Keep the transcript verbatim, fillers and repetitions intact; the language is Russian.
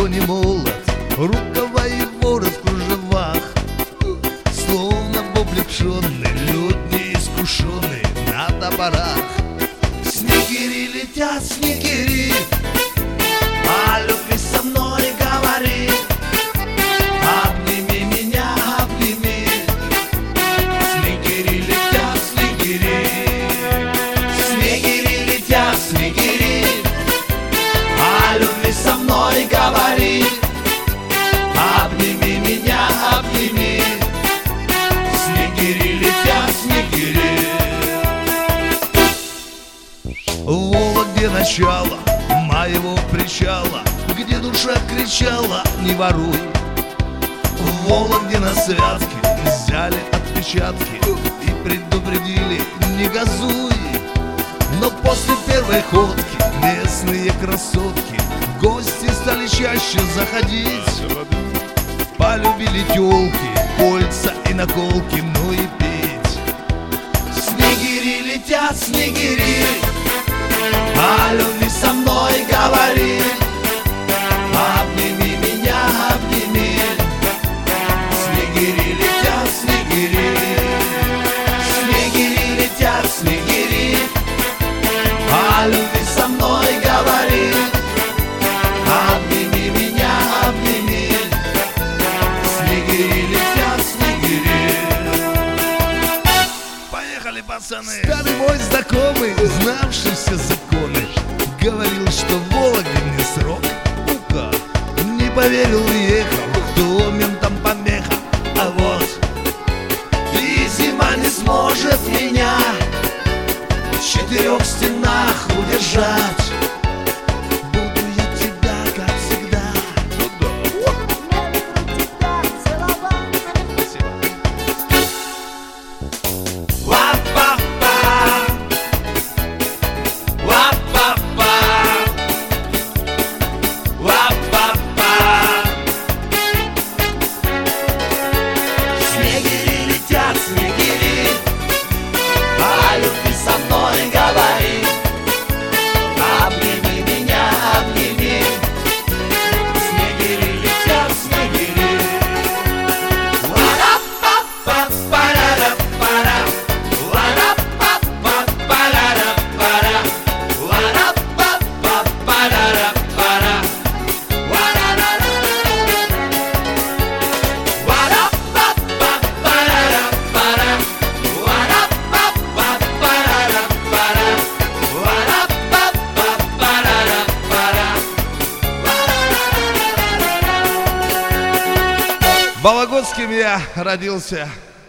не молод, рукава и ворот в кружевах, словно облегченный, лед неискушенный на топорах. Снегири летят, снегири, о любви со мной говори. Обними меня, обними. Снегири летят, снегири, снегири летят, снегири, о любви со мной говори. Обними меня, обними. Снегири летят, снегири. В Вологде начало моего причала, где душа кричала: не воруй. В Вологде на святке взяли отпечатки и предупредили: не газуй. Но после первой ходки местные красотки в гости стали чаще заходить. Полюбили тёлки, кольца и наколки, ну и пить. Снегири летят, снегири, о любви со мной говори. Обними меня, обними. Снегири летят, снегири, снегири летят, снегири, о любви со мной говори. Обними меня, обними. Снегири летят, снегири. Поехали, пацаны! Старый мой знакомый, знавший все законы, говорил, что в Вологде мне срок. Ука, не поверил, ехал, кто ментам помеха. А вот и зима не сможет меня в четырех стенах удержать. Буду я тебя, как всегда. В Вологодском я родился.